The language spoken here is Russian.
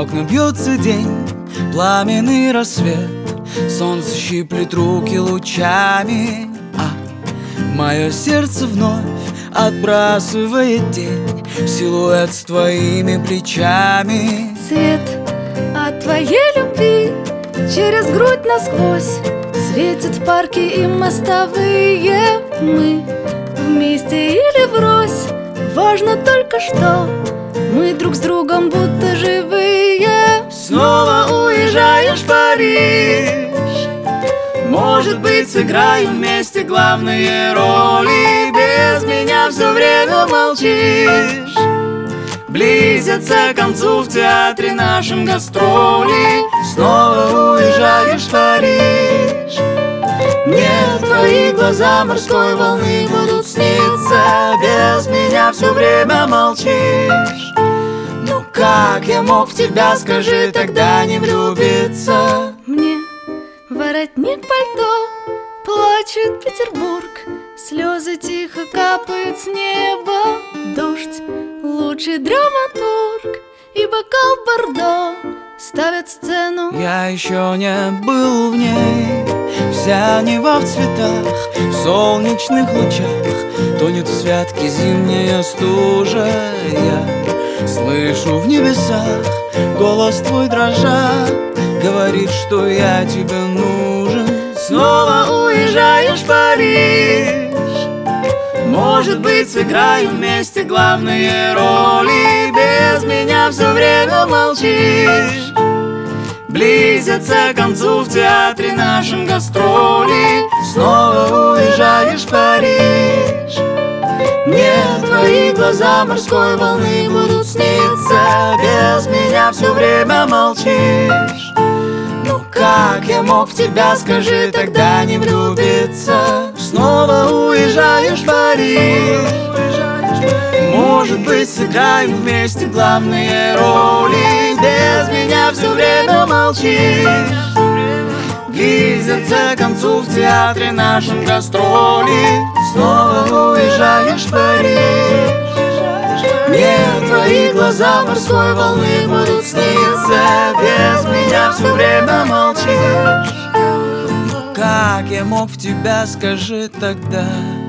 окна бьется день, пламенный рассвет, солнце щиплет руки лучами, мое сердце вновь отбрасывает тень, силуэт с твоими плечами. Свет от твоей любви через грудь насквозь светит в парке и мостовые. Мы вместе или врозь, важно только что мы друг с другом будто живые. Снова уезжаешь в Париж, может быть, сыграем вместе главные роли. Без меня все время молчишь. Близятся к концу в театре нашем гастроли. Снова уезжаешь в Париж. Мне твои глаза морской волны будут сниться. Без меня все время молчишь. Ну как я мог в тебя, скажи, тогда не влюбиться? Мне воротник пальто, плачет Петербург, слезы тихо капают с неба. Дождь, лучший драматург и бокал бордо ставят сцену. Я еще не был в ней, вся Нева в цветах, в солнечных лучах, тонет в святке зимняя стужа. Я слышу в небесах голос твой дрожа, говорит, что я тебе нужен. Снова уезжаешь в Париж, может быть, сыграем вместе главные роли. Без меня все время молчишь. Близятся к концу в театре нашем гастроли. Снова уезжаешь в Париж. Мне твои глаза морской волны будут сниться. Без меня все время молчишь. Ну как я мог в тебя, скажи, тогда не влюбиться? Снова уезжаешь в Париж, может быть, сыграем вместе главные роли. Без меня все время молчишь. Близятся к концу в театре нашем гастроли. Снова уезжаешь в Париж. Мне твои глаза морской волны будут сниться. Без меня все время молчишь. Ну как я мог в тебя, скажи тогда?